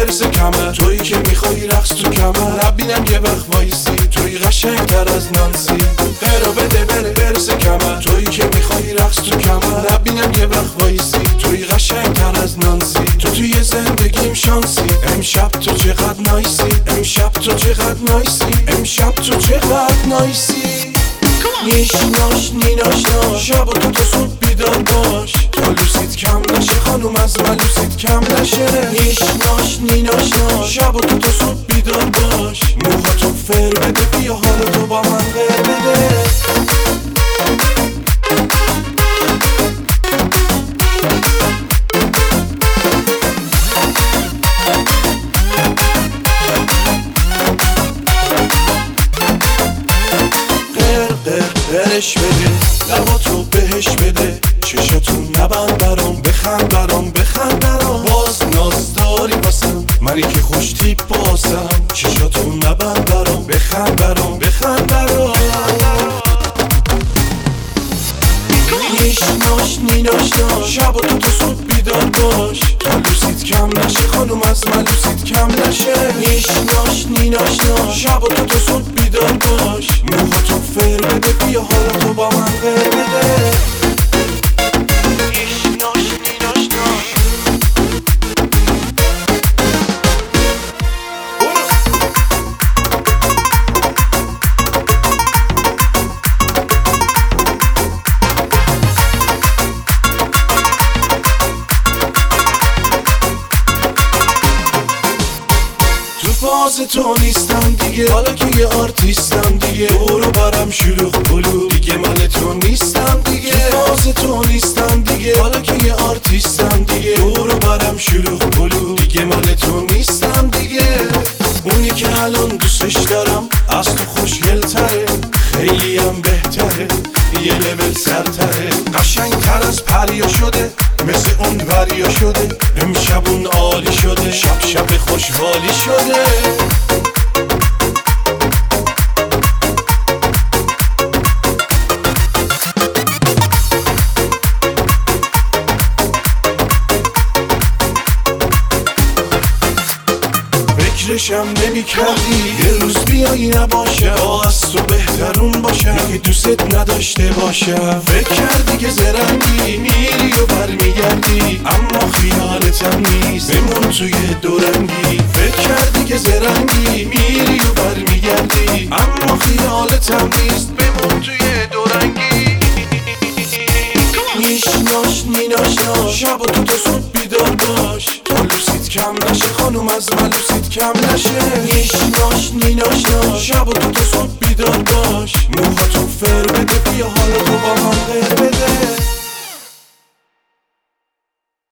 برسه کمر، تویی که میخوای رقص تو کمر. نبینم یه وقت وایسی، تویی قشنگتر از نانسی. هرو بده بره برسه کمر، تویی که میخوای رقص تو کمر. نبینم یه وقت وایسی، تویی قشنگتر از نانسی. تو توی زندگیم شانسی، امشب تو چقدر نایسی. امشب تو چقدر نایسی. امشب تو چقدر نایسی. نیش ناش نیناش ناش، شب و تو زود بیدار باش تا لوسید کم نشه خانوم، از من لوسید کم نشه. نیش ناش نیناش ناش، شب و تو زود بیدار باش. موهاتو فر بده، بیا حالا تو با من غیر بده. برش بده، لباتو بهش بده، چشاتو نبند برام، بخند برام بخند برام. باز ناز داری واسم، منی که خوش تیپ باسم. چشاتو نبند برام، بخند برام بخند برام. نیش ناش نیناش ناش، شب و تو زود بیدار باش تا لوسید کم نشه خانوم، از من لوسید کم نشه. نیش ناش نیناش ناش، شب و تو زود بیدار باش. موهاتو فر بده، بیا حالا تو با من غیر بده. نیش ناش نیناش ناش. باز تو نیستم دیگه، حالا که یه آرتیستم دیگه. برو برم شلوغ بلو، دیگه مال تو نیستم دیگه. باز تو نیستم دیگه، حالا که یه آرتیستم دیگه. برو برم شلوغ بلو، دیگه مال تو نیستم دیگه. اونی که الان دوستش دارم از تو خوشگل تره، خیلی هم بهتره، یه لول سرتره. قشنگ تر از پریا شده، مثل اون وریا شده. امشب اون عالی شده، شب شب خوشحالی شده. فکرشم نمی کردی یه روز بیایی نباشه، از تو بهترون باشم، اگه دوست نداشته باشم. فکر کردی که زرنگی میری و برمیگردی، اما خیالتم نیست، بمون توی دورنگی. فکر کردی که زرنگی میری و برمیگردی، اما خیالتم نیست، بمون توی دورنگی. نیش ناش نیناش ناش، شب و تو زود بیدار باش تا لوسید کم نشه خانوم، از من لوسید کم نشه. نیش ناش نیناش ناش، شب و تو زود بیدار باش. موهاتو فر بده، بیا حالا تو با من غیر بده.